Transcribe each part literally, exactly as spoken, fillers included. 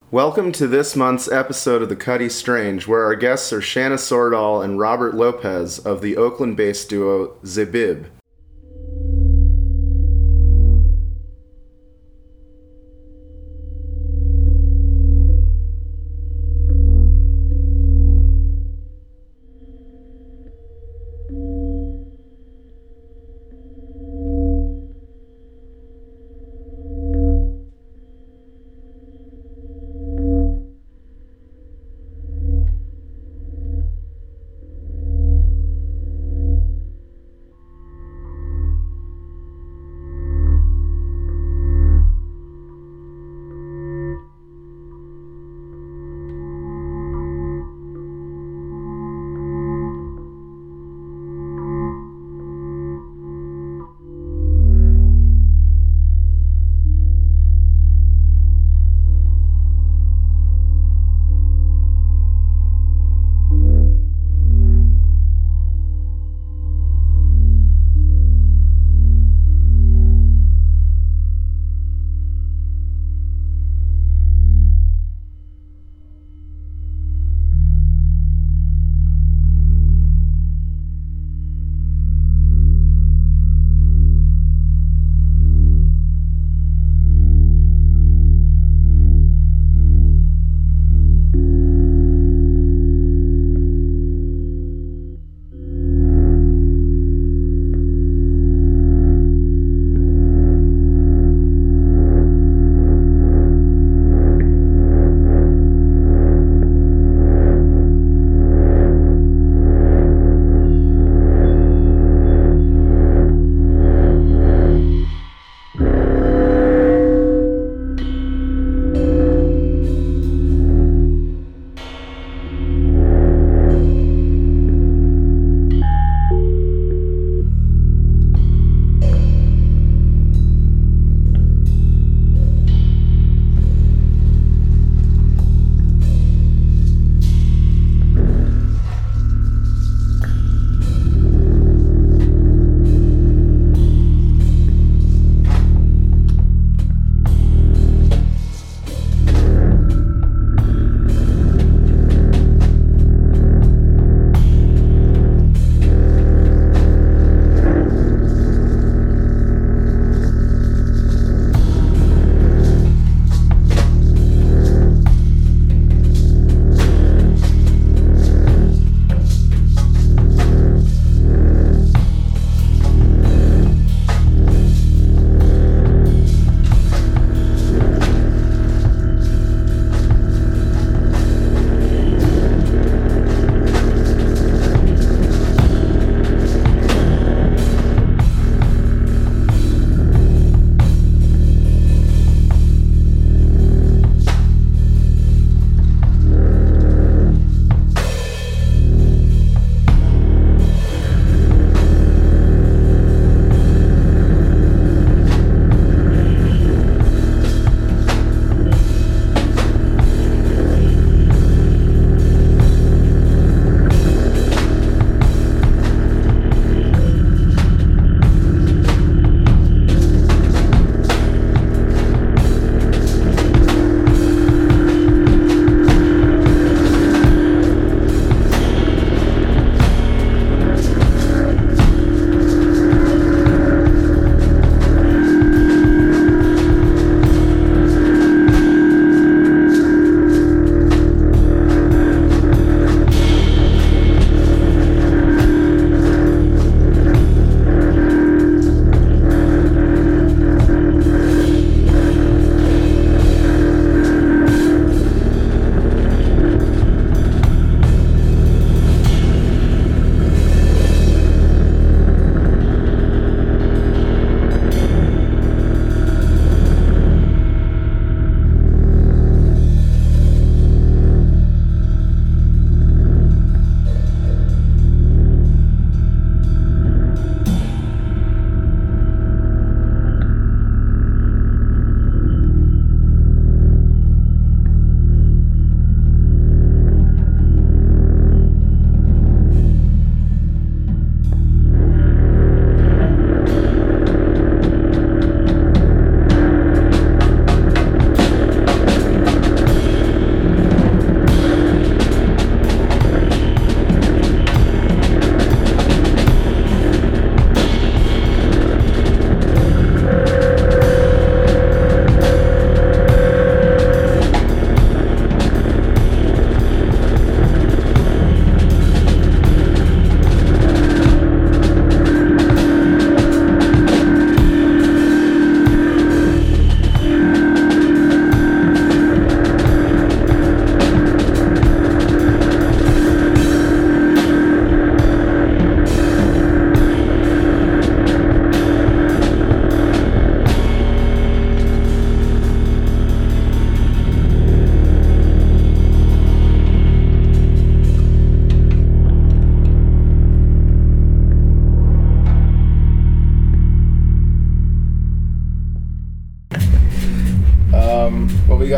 Welcome to this month's episode of The Cuddy Strange, where our guests are Shanna Sordahl and Robert Lopez of the Oakland-based duo Zebib.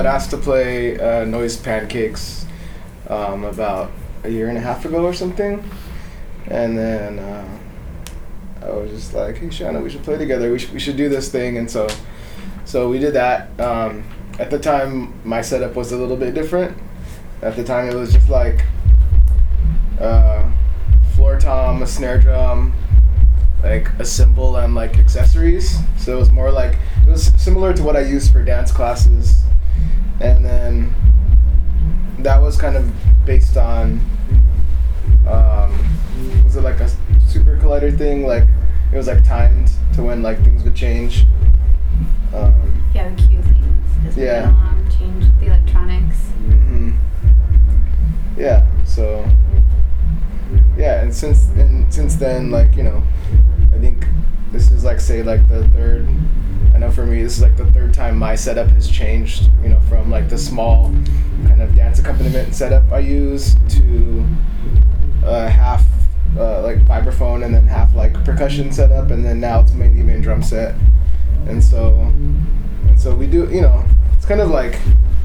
got asked to play uh, Noise Pancakes um, about a year and a half ago or something, and then uh, I was just like, hey Shanna, we should play together. We should we should do this thing, and so so we did that. Um, at the time, my setup was a little bit different. At the time, it was just like uh, floor tom, a snare drum, like a cymbal, and like accessories. So it was more like, it was similar to what I used for dance classes, and then that was kind of based on um, was it like a super collider thing? Like it was like timed to when like things would change. Um, yeah, we cue things as we yeah. go along, change the electronics. Mm-hmm. Yeah. So yeah, and since and since then, like, you know, I think this is like say like the third. I know for me, this is like the third time my setup has changed. You know, from like the small kind of dance accompaniment setup I use to uh, half uh, like vibraphone and then half like percussion setup, and then now it's mainly been drum set. And so, and so we do. You know, it's kind of like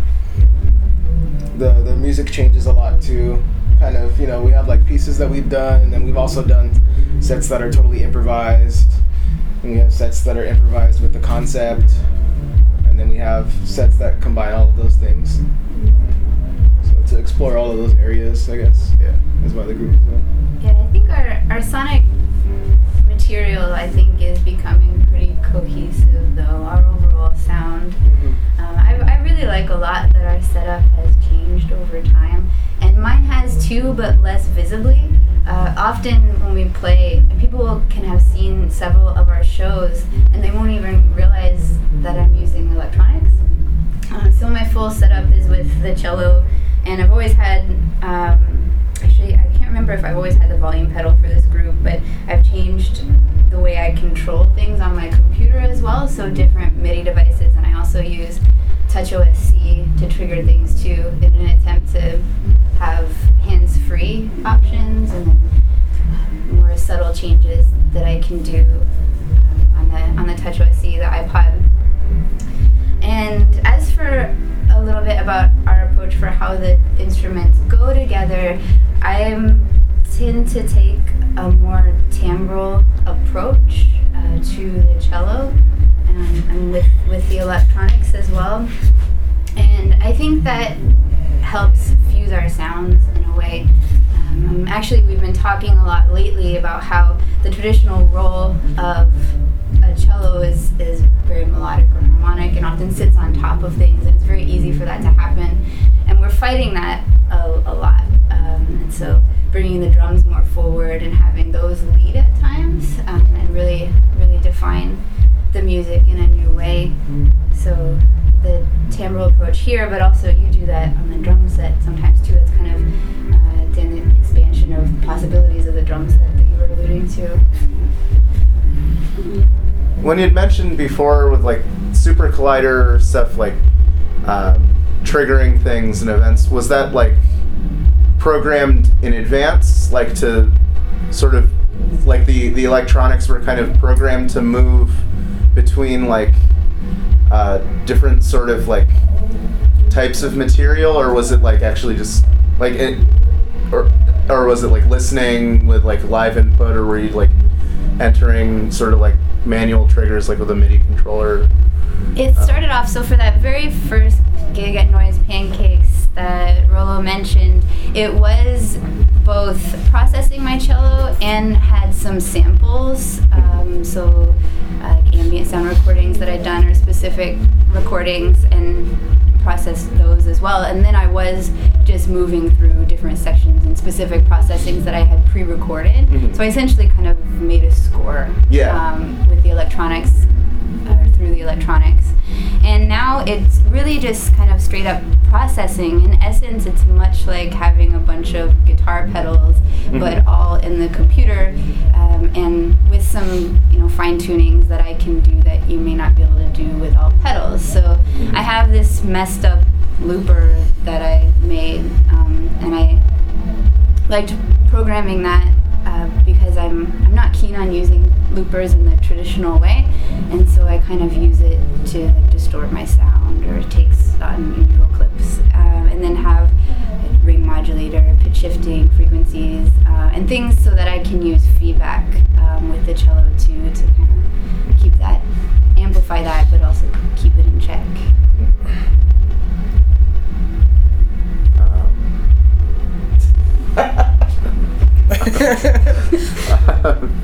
the the music changes a lot too. Kind of, you know, we have like pieces that we've done, and then we've also done sets that are totally improvised, and we have sets that are improvised with the concept, and then we have sets that combine all of those things. So to explore all of those areas, I guess, yeah, is why the group is doing. Yeah, I think our, our sonic material, I think, is becoming pretty cohesive, though, our overall sound. Mm-hmm. Um, I, I really like a lot that our setup has changed over time, and mine has too, but less visibly. Uh, often when we play, people can have seen several of our shows, and they won't even realize that I'm using electronics. Uh, so my full setup is with the cello, and I've always had, um, actually I can't remember if I've always had the volume pedal for this group, but I've changed the way I control things on my computer as well, so different MIDI devices, and I also use TouchOSC to trigger things too in an attempt to have hands-free options, and then um, more subtle changes that I can do um, on the on the TouchOSC, the iPod. And as for a little bit about our approach for how the instruments go together, I tend to take a more timbral approach uh, to the cello, um, and with, with the electronics as well. And I think that helps fuse our sounds in a way. Um, actually, we've been talking a lot lately about how the traditional role of a cello is, is very melodic or harmonic and often sits on top of things, and it's very easy for that to happen. And we're fighting that a, a lot. Um, and so bringing the drums more forward and having those lead at times um, and really, really define the music in a new way. So the timbral approach here, but also you do that on the drum set sometimes too. That's kind of uh, the expansion of possibilities of the drum set that you were alluding to. When you'd mentioned before with like Super Collider stuff, like um, triggering things and events, was that like programmed in advance, like to sort of like the the electronics were kind of programmed to move between like uh, different sort of like types of material, or was it like actually just like it, or or was it like listening with like live input, or were you like entering sort of like manual triggers like with a MIDI controller? It started off, so for that very first gig at Noise Pancakes that Rollo mentioned, it was both processing my cello and had some samples, um, so uh, like ambient sound recordings that I'd done or specific recordings, and processed those as well. And then I was just moving through different sections and specific processings that I had pre-recorded. Mm-hmm. So I essentially kind of made a score yeah. um, with the electronics, or through the electronics. And now it's really just kind of straight up processing. In essence, it's much like having a bunch of guitar pedals, mm-hmm. but all in the computer, um, and with some, you know, fine tunings that I can do that you may not be able to do with all pedals. So I have this messed up looper that I made, um, and I liked programming that uh, because I'm I'm not keen on using loopers in the traditional way, and so I kind of use it to like distort my sound, or it takes on neural clips, um, and then have a ring modulator, pitch shifting, frequencies, uh, and things so that I can use feedback um, with the cello too to kind of keep that, amplify that, but also keep it in check. Um.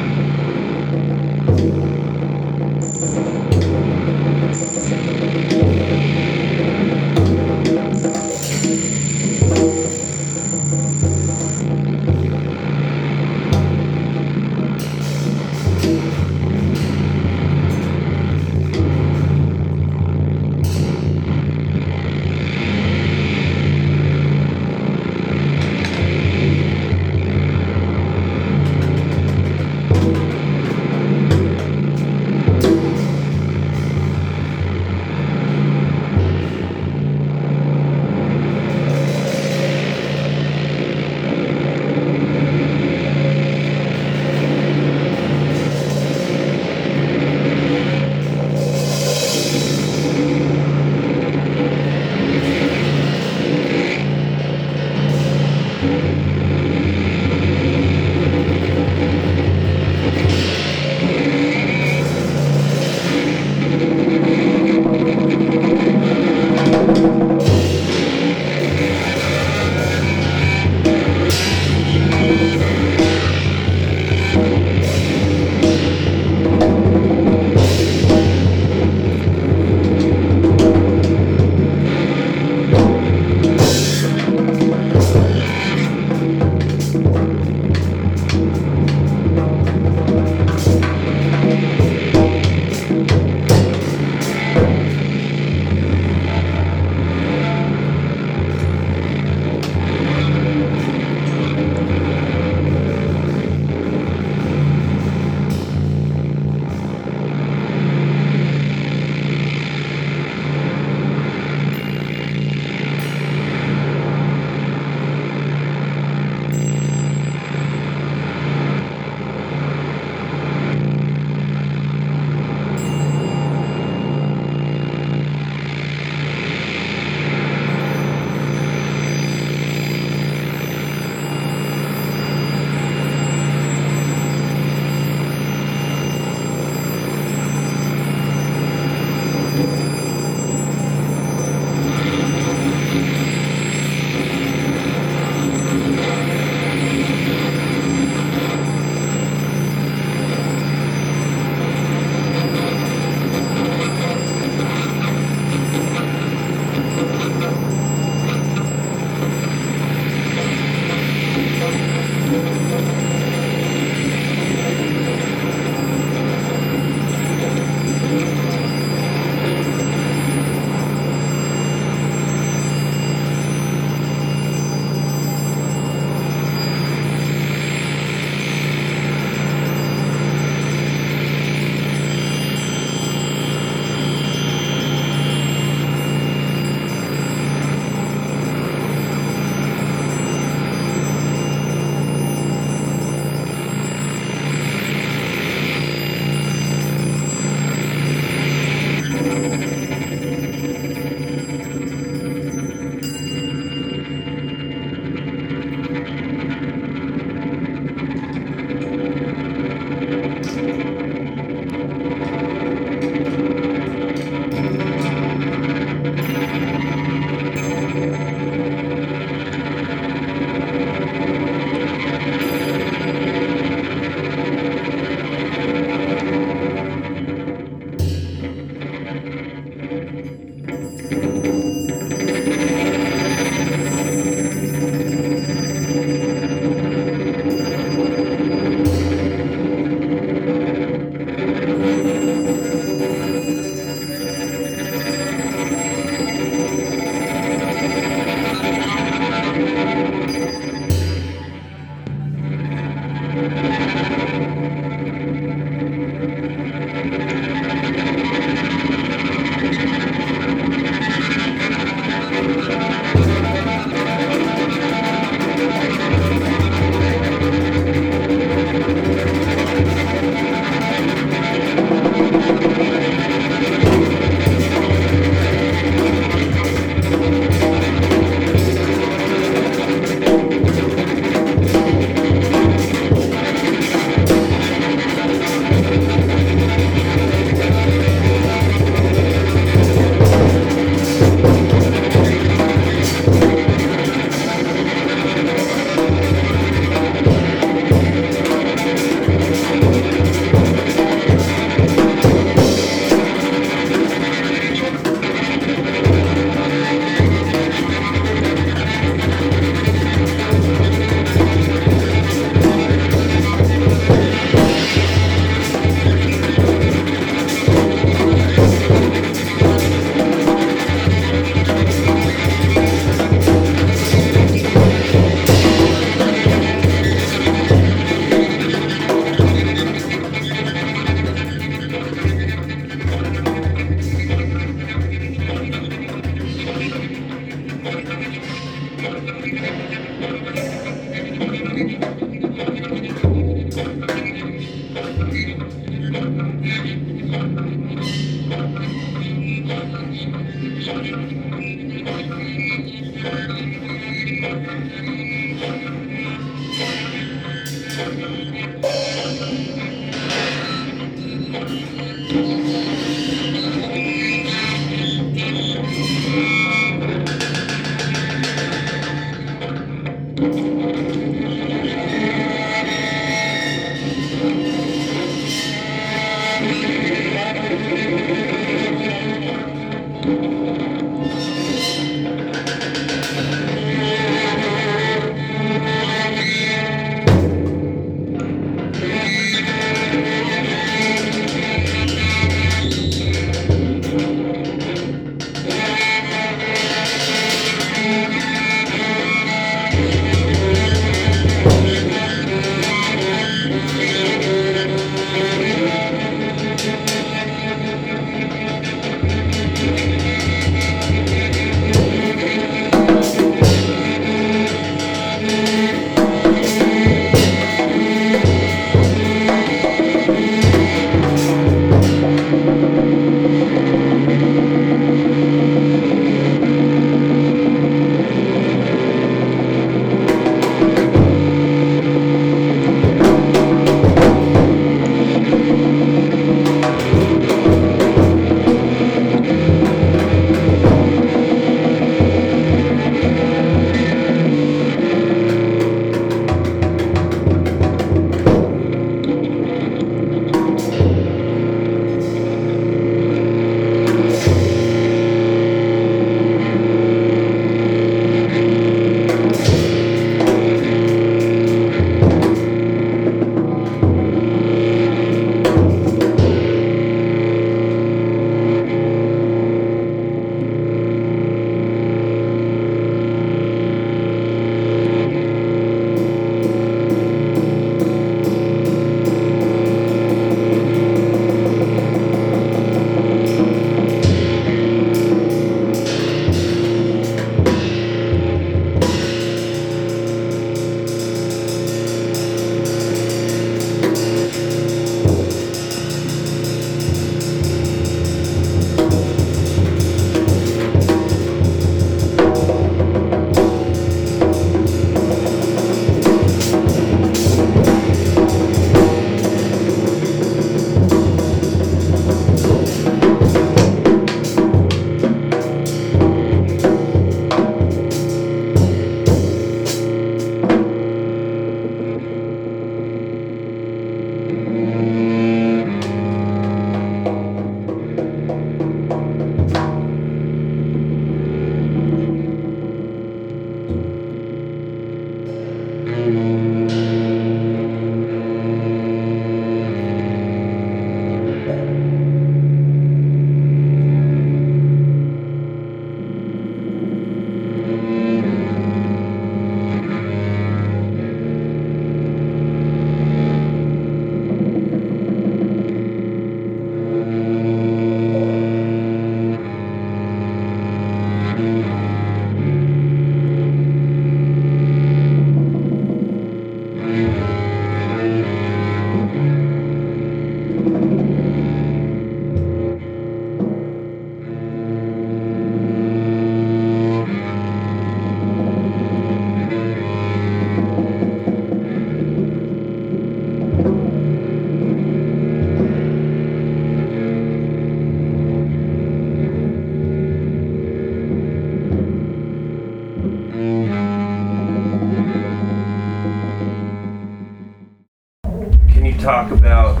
talk about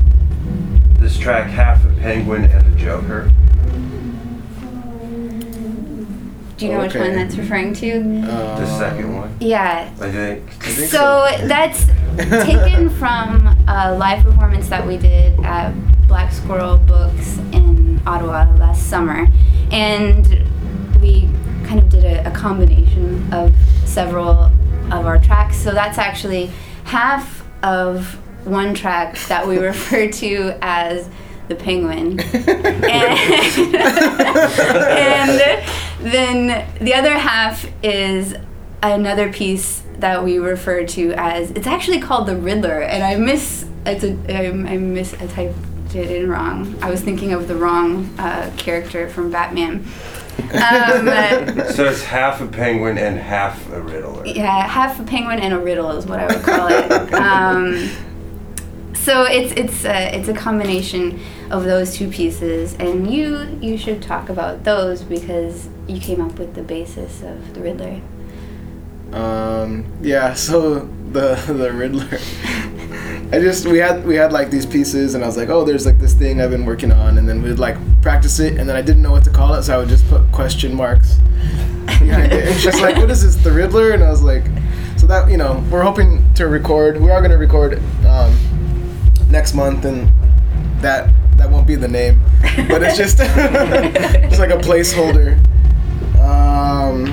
this track, Half a Penguin and a Joker? Do you know Okay. which one that's referring to? Uh, The second one, Yeah. I think. I think So that's taken from a live performance that we did at Black Squirrel Books in Ottawa last summer. And we kind of did a, a combination of several of our tracks. So that's actually half of one track that we refer to as the Penguin. and, and then the other half is another piece that we refer to as, it's actually called the Riddler, and I miss it's a I, I miss I typed it in wrong. I was thinking of the wrong uh, character from Batman. Um, So it's half a penguin and half a riddler. yeah, half a penguin and a riddle is what I would call it. Um, so it's it's a, it's a combination of those two pieces, and you you should talk about those because you came up with the basis of the Riddler. Um, yeah, so the the Riddler. I just we had we had like these pieces, and I was like, oh, there's like this thing I've been working on, and then we'd like practice it, and then I didn't know what to call it, so I would just put question marks behind it. It's just like, what is this, the Riddler? And I was like, so that, you know, we're hoping to record. We are going to record um, next month, and that that won't be the name, but it's just it's like a placeholder. Um,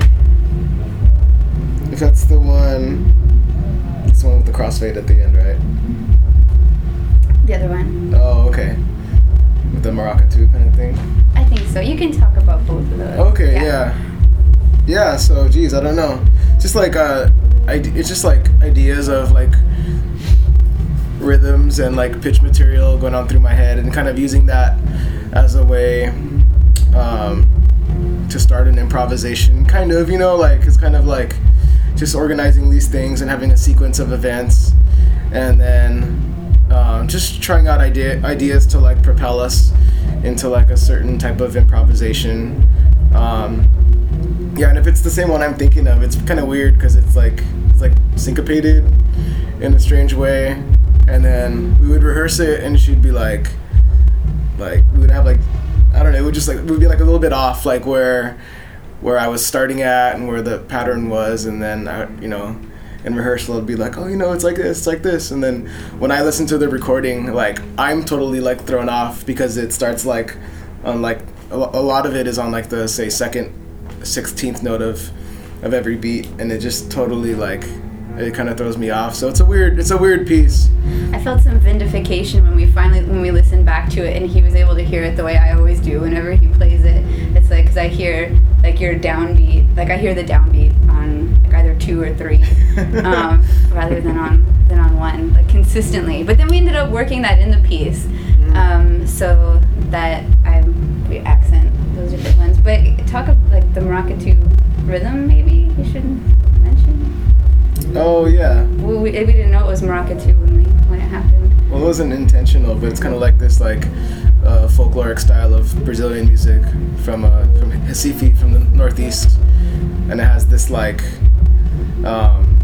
if that's the one, it's the one with the crossfade at the end, right? The other one. Oh, okay. With the maracatu kind of thing. I think so. You can talk about both of those. Okay, yeah. Yeah, so, geez, I don't know. Just like, uh, ide- it's just like ideas of like rhythms and like pitch material going on through my head, and kind of using that as a way um, to start an improvisation, kind of, you know, like it's kind of like just organizing these things and having a sequence of events, and then um, just trying out idea ideas to like propel us into like a certain type of improvisation. Um, yeah, and if it's the same one I'm thinking of, it's kind of weird because it's like it's like syncopated in a strange way, and then we would rehearse it, and she'd be like, like we would have like, I don't know, it would just like it would be like a little bit off, like where where I was starting at and where the pattern was, and then I, you know, in rehearsal it'd be like, oh, you know, it's like this, it's like this, and then when I listen to the recording, like I'm totally like thrown off because it starts like on like a, a lot of it is on like the say second sixteenth note of of every beat, and it just totally like it kind of throws me off. So it's a weird it's a weird piece. I felt some vindication when we finally when we listened back to it, and he was able to hear it the way I always do whenever he plays it. It's like, because I hear like your downbeat, like I hear the downbeat on like either two or three, um, rather than on than on one, like consistently. But then we ended up working that in the piece, um, so that I we accent those different ones. But talk of like the maracatu rhythm, maybe you should mention. Oh yeah. Well, we, we didn't know it was maracatu when we when it happened. Well, it wasn't intentional, but it's kind of like this like uh, folkloric style of Brazilian music from uh, from Recife, from the northeast, and it has this like um,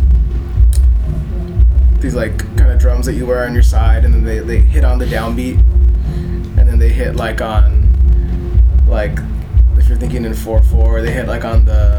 these like kind of drums that you wear on your side, and then they, they hit on the downbeat, and then they hit like on like if you're thinking in four four, they hit like on the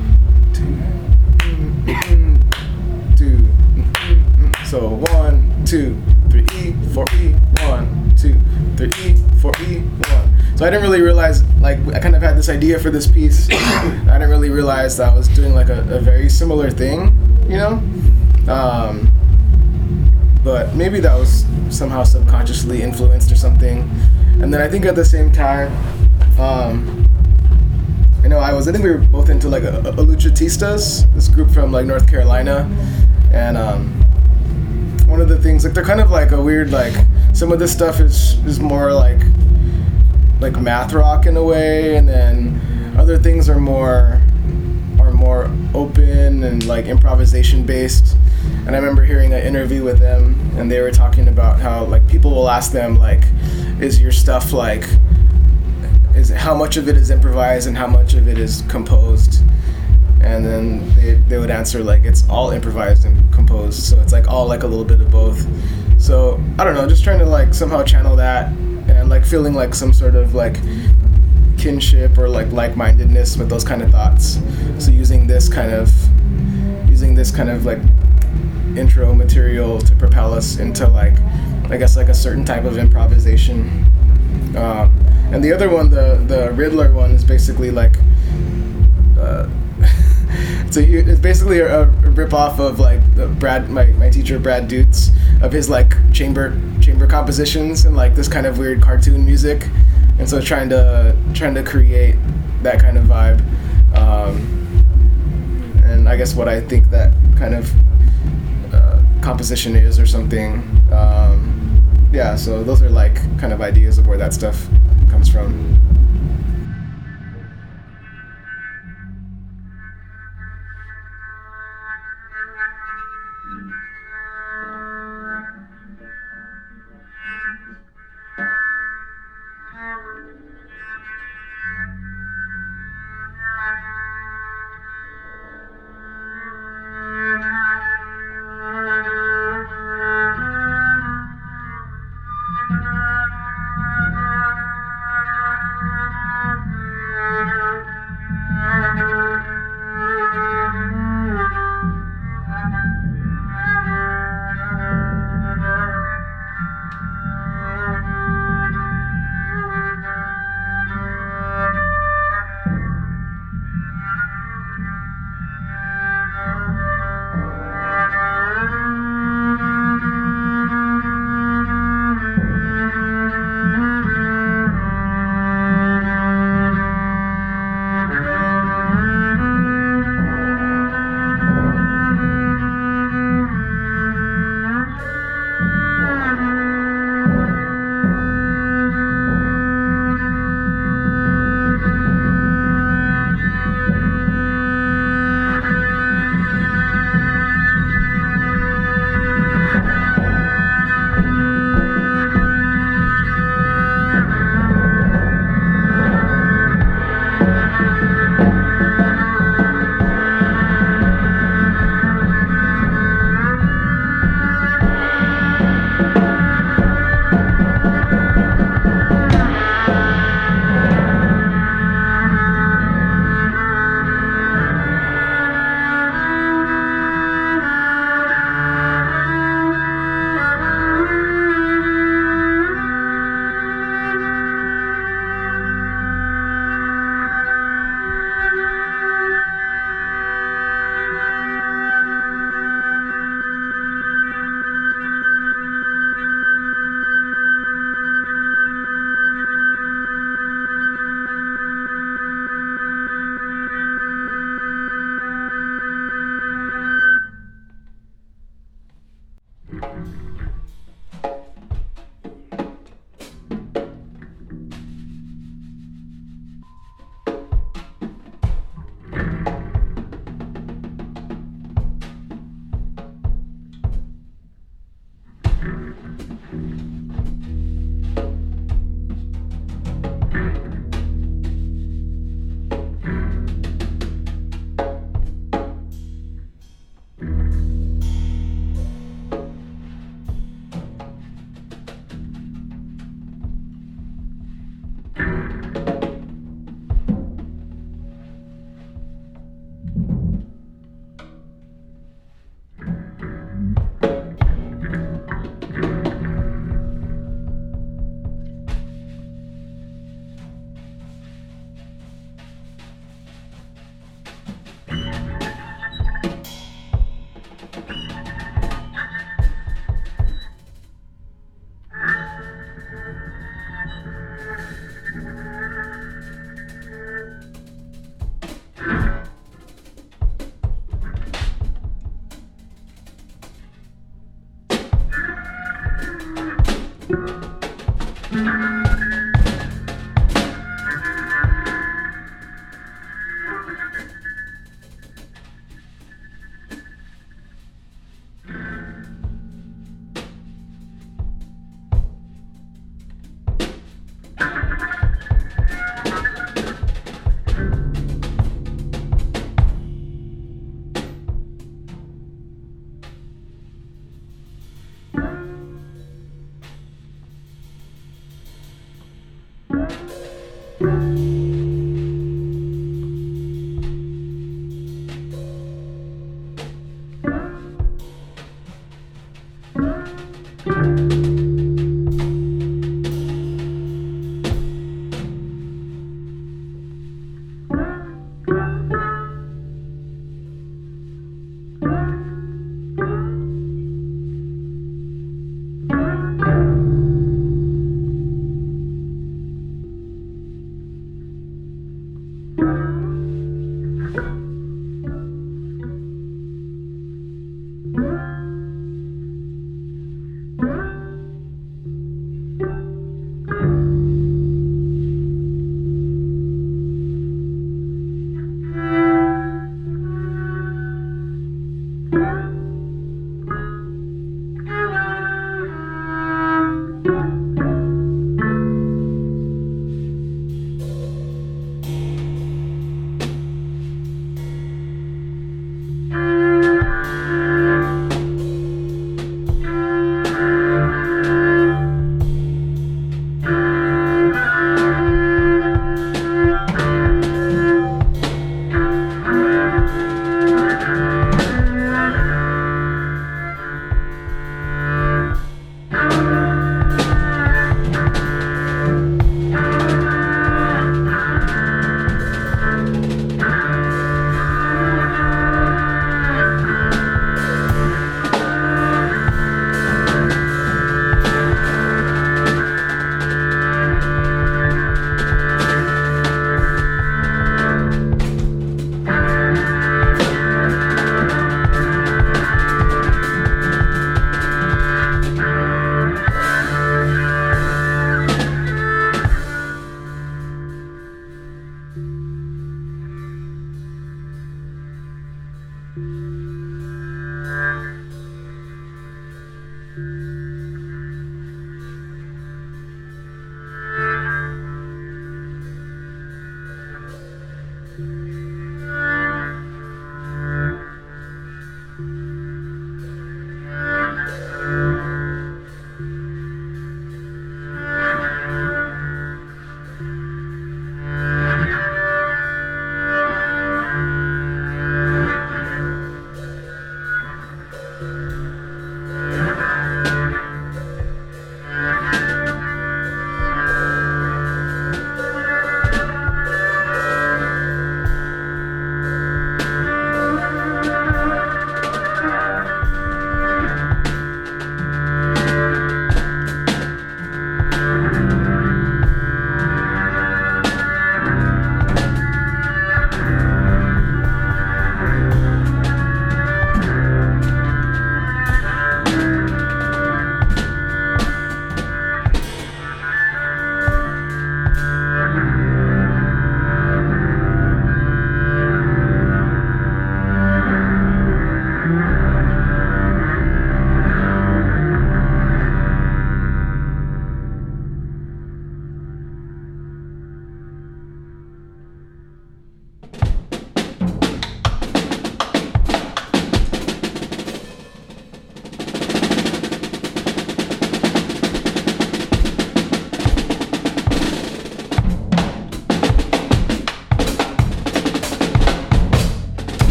two. Two, so one, two, three, E, four, E, one, two, three, E, four, E, one. So I didn't really realize, like, I kind of had this idea for this piece. I didn't really realize that I was doing like a, a very similar thing, you know? Um, but maybe that was somehow subconsciously influenced or something. And then I think at the same time, um, you know, I was, I think we were both into like a, a Luchatistas, this group from like North Carolina. And um, one of the things, like they're kind of like a weird, like some of this stuff is, is more like like math rock in a way, and then other things are more are more open and like improvisation based. And I remember hearing an interview with them, and they were talking about how like people will ask them like, is your stuff like, is how much of it is improvised and how much of it is composed? And then they, they would answer like it's all improvised and composed, so it's like all like a little bit of both. So I don't know, just trying to like somehow channel that, and like feeling like some sort of like kinship or like like-mindedness with those kind of thoughts. So using this kind of using this kind of like intro material to propel us into like I guess like a certain type of improvisation. Um, and the other one, the the Riddler one, is basically like. Uh, So you, it's basically a, a rip-off of like the Brad, my, my teacher Brad Dutz, of his like chamber chamber compositions and like this kind of weird cartoon music, and so trying to trying to create that kind of vibe, um, and I guess what I think that kind of uh, composition is or something. Um, yeah, so those are like kind of ideas of where that stuff comes from.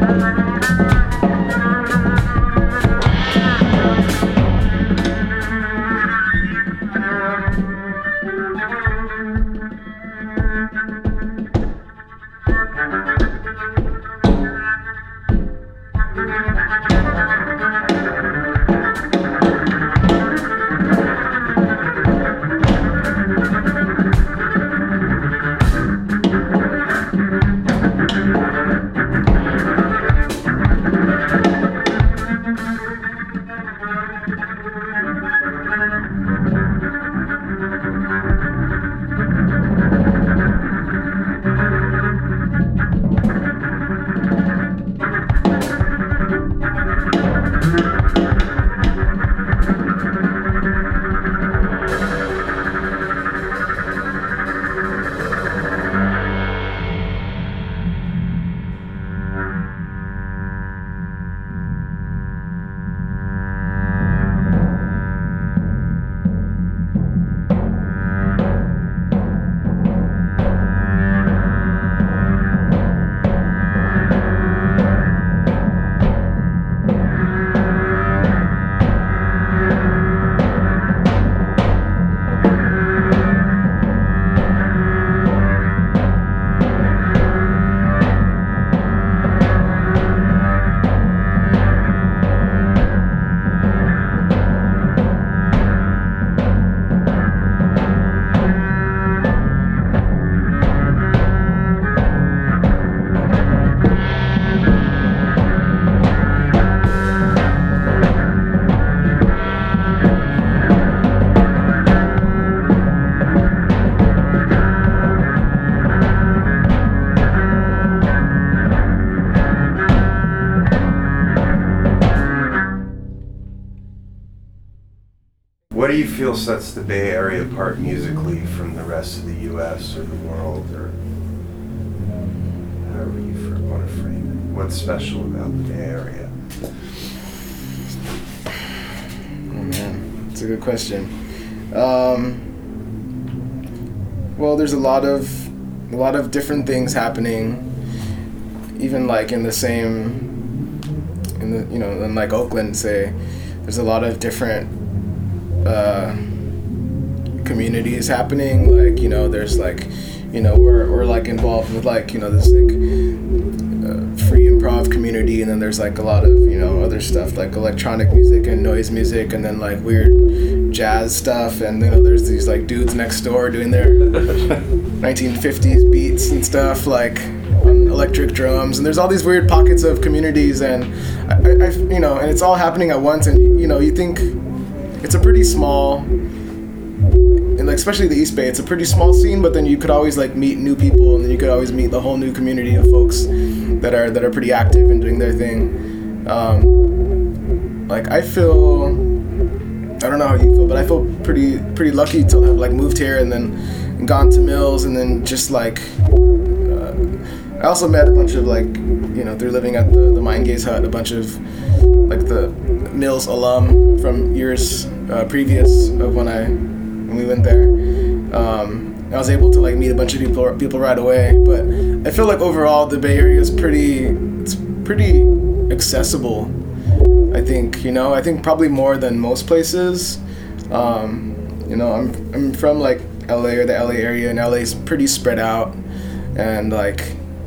What do you feel sets the Bay Area apart musically from the rest of the U S or the world, or however you want to frame it? What's special about the Bay Area? Oh man, it's a good question. Um, well, there's a lot of a lot of different things happening, even like in the same, in the you know, in like Oakland, say, there's a lot of different uh, communities happening. Like, you know, there's like, you know, we're we're like involved with like, you know, this like uh, free improv community, and then there's like a lot of, you know, other stuff like electronic music and noise music, and then like weird jazz stuff, and you know, there's these like dudes next door doing their nineteen fifties beats and stuff like on electric drums, and there's all these weird pockets of communities, and I, I, I you know, and it's all happening at once, and you know, you think it's a pretty small, and like especially the East Bay, it's a pretty small scene, but then you could always like meet new people, and then you could always meet the whole new community of folks that are that are pretty active and doing their thing. Um, like I feel, I don't know how you feel, but I feel pretty pretty lucky to have like moved here and then gone to Mills, and then just like uh, I also met a bunch of like, you know, through living at the, the Mind Gaze Hut, a bunch of like the Mills alum from years uh, previous of when I when we went there. Um, I was able to like meet a bunch of people people right away, but I feel like overall the Bay Area is pretty it's pretty accessible. I think, you know, I think probably more than most places. Um, you know, I'm I'm from like L A or the L A area, and L A's pretty spread out, and like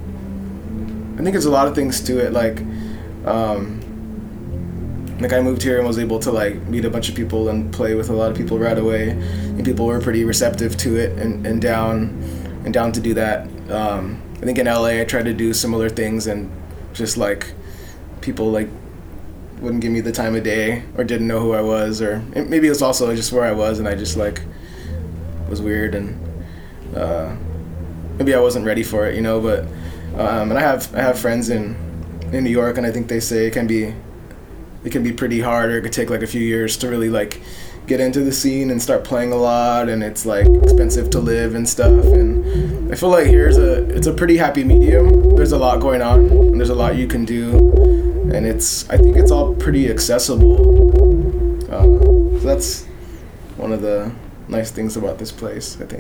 I think there's a lot of things to it. Like, um, like I moved here and was able to like meet a bunch of people and play with a lot of people right away, and people were pretty receptive to it and, and down and down to do that. Um, I think in L A I tried to do similar things, and just like people like wouldn't give me the time of day or didn't know who I was, or maybe it was also just where I was and I just like was weird, and uh, maybe I wasn't ready for it, you know. But um, and I have I have friends in in New York, and I think they say it can be it can be pretty hard, or it could take like a few years to really like get into the scene and start playing a lot, and it's like expensive to live and stuff. And I feel like here's a it's a pretty happy medium. There's a lot going on, and there's a lot you can do, and it's I think it's all pretty accessible. Uh, so that's one of the nice things about this place, I think.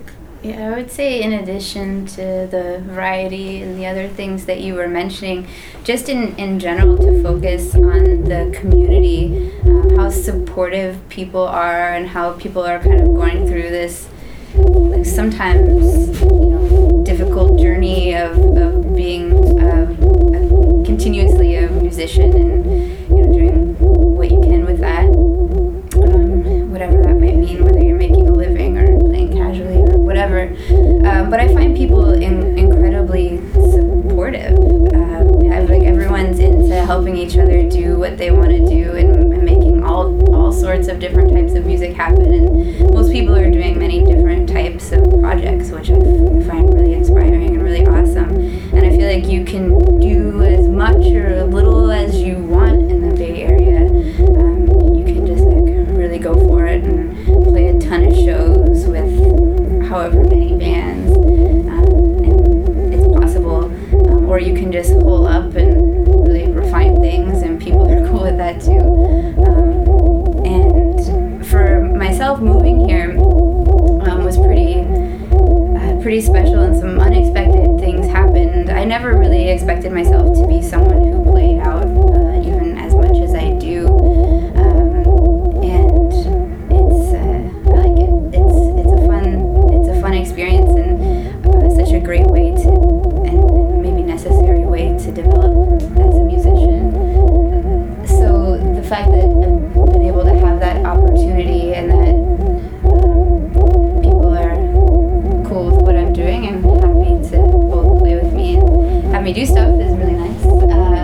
Yeah, I would say in addition to the variety and the other things that you were mentioning, just in, in general to focus on the community, um, how supportive people are and how people are kind of going through this like sometimes you know, difficult journey of, of being uh, a, continuously a musician and you know doing what you can with that, um, whatever that might mean, whether you're making a living or playing casually or whatever. Um, but I find people in, incredibly supportive. Um, I like everyone's into helping each other do what they want to do and, and making all all sorts of different types of music happen. And most people are doing many different types of projects, which I find really inspiring and really awesome. And I feel like you can do as much or a little as you want in the Bay Area. Um, you can just like really go for it and play a ton of shows with however many bands, um, and it's possible. Um, or you can just hole up and really refine things, and people are cool with that too. Um, and for myself, moving here um, was pretty, uh, pretty special, and some unexpected things happened. I never really expected myself to be someone who played out uh, even as much as I do. Um, and it's, uh, I like it. It's it's a fun it's a fun experience and uh, such a great way to and, and maybe necessary way to develop as a musician. So the fact that I've been able to have that opportunity and that um, people are cool with what I'm doing and happy to both play with me and have me do stuff is really nice. Uh,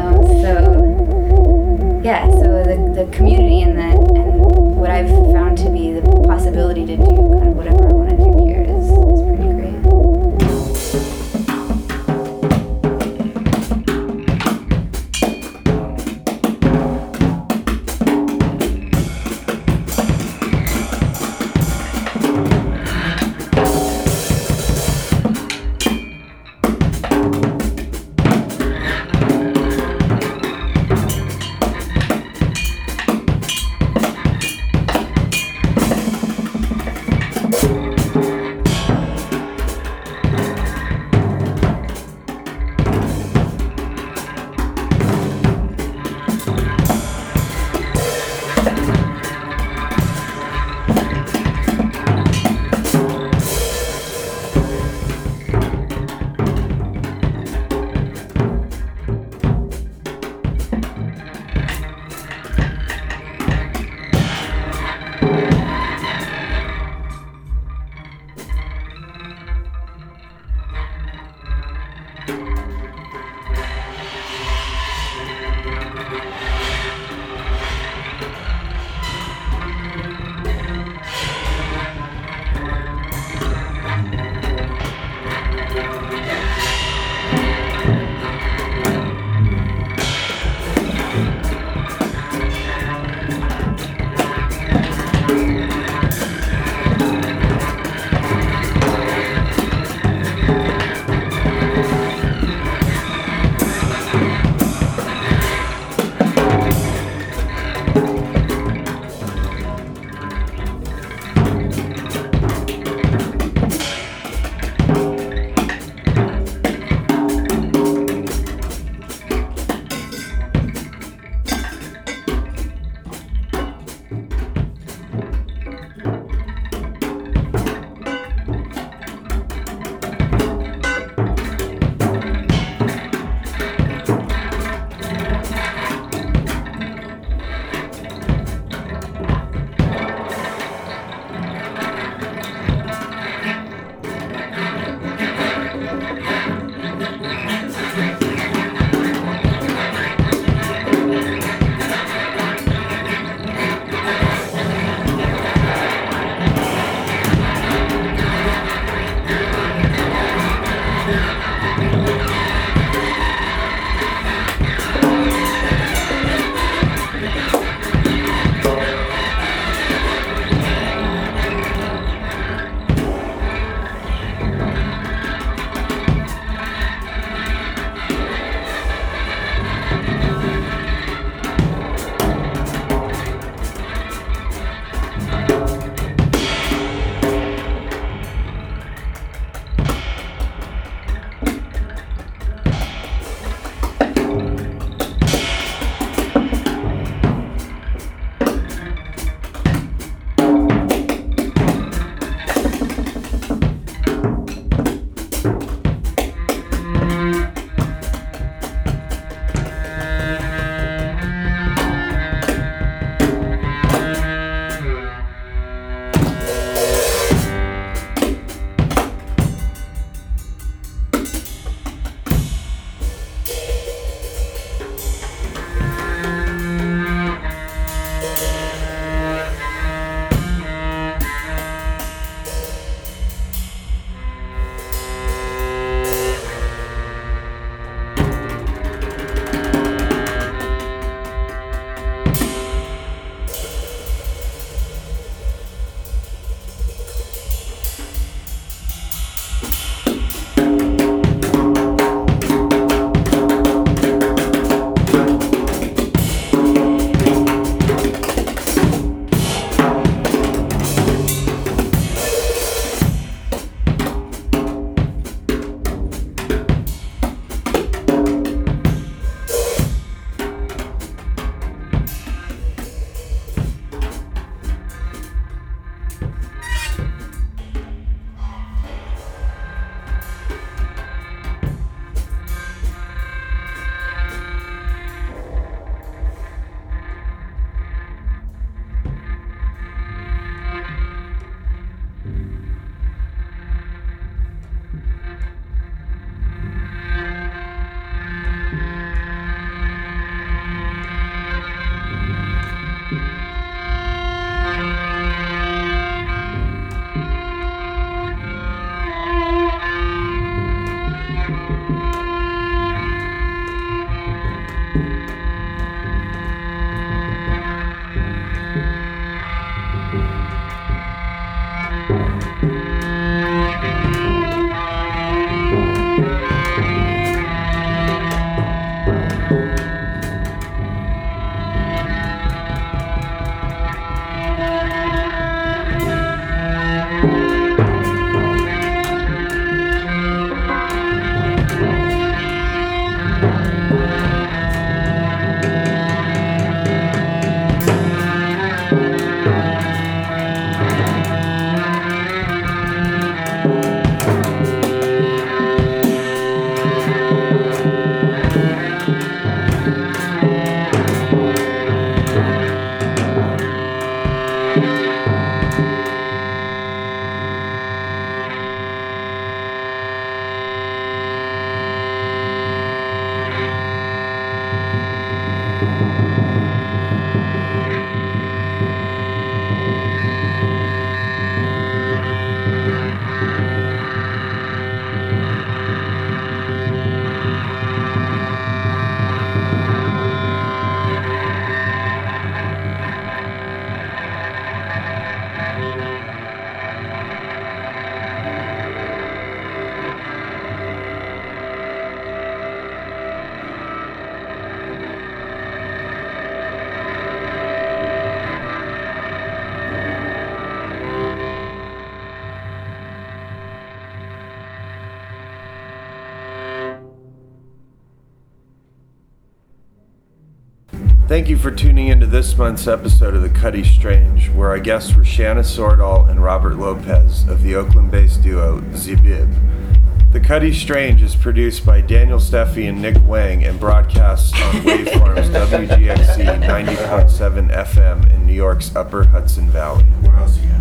Thank you for tuning into this month's episode of The Cuddy Strange, where our guests were Shanna Sordahl and Robert Lopez of the Oakland-based duo Zebib. The Cuddy Strange is produced by Daniel Steffi and Nick Wang and broadcasts on Waveform's W G X C ninety point seven F M in New York's Upper Hudson Valley. What else you got?